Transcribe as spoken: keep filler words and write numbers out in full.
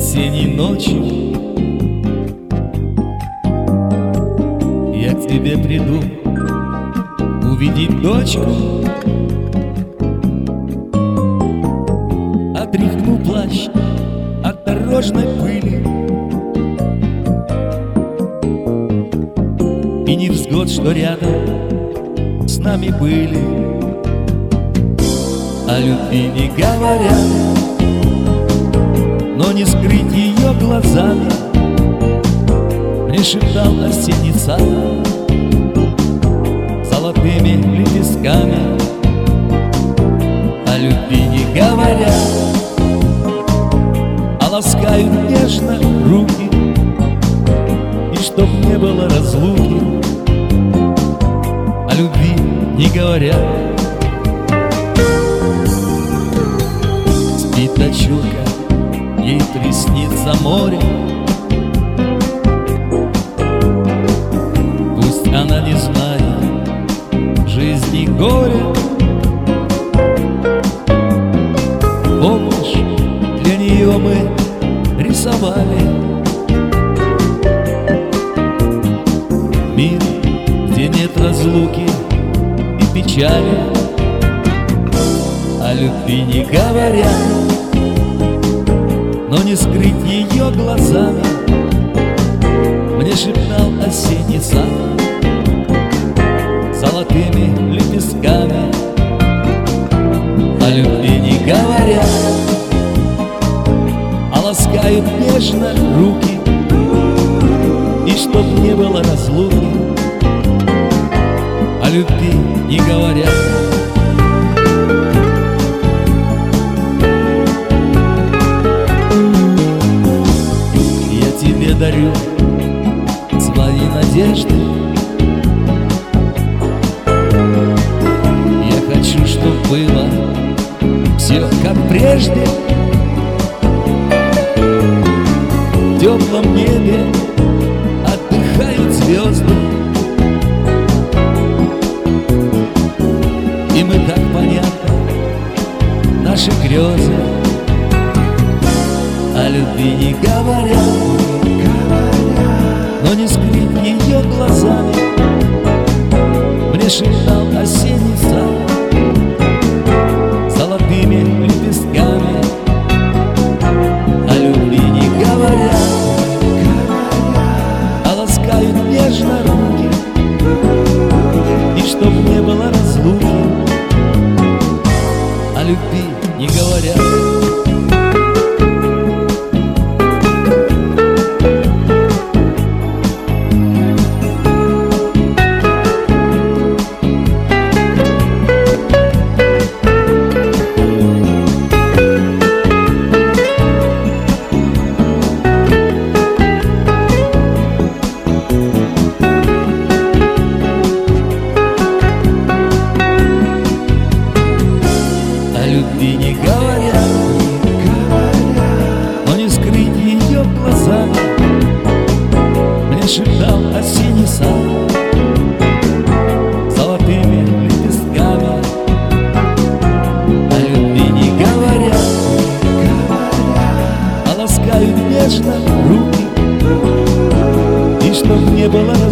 Осенней ночью я к тебе приду увидеть дочку. Отряхну плащ от дорожной пыли, и невзгод, что рядом с нами были. О любви не говорят, но не скрыть ее глазами. Мне шептал осенний сад золотыми лепестками. О любви не говорят, а ласкают нежно руки. И чтоб не было разлуки, о любви не говорят. Спит дочурка, ей приснится море. Пусть она не знает жизни горя. Помнишь, для нее мы рисовали мир, где нет разлуки и печали. О любви не говорят, но не скрыть ее глазами. Мне шептал осенний сад золотыми лепестками. О любви не говорят, а ласкают нежно руки. И чтоб не было разлуки, о любви не говорят. Тебе дарю свои надежды. Я хочу, чтоб было все как прежде. В теплом небе отдыхают звезды, и мы так понятны, наши грезы. О любви не говорят, но не скрыть ее глазами. Мне шептал осенний сад золотыми лепестками. О любви не говорят, а ласкают нежно руки. И чтоб не было разлуки, о любви не говорят. О любви не говорят, но не скрыть ее глазами. Мне шептал осенний сад золотыми лепестками. О любви не говорят, а ласкают нежно руки. И чтоб не было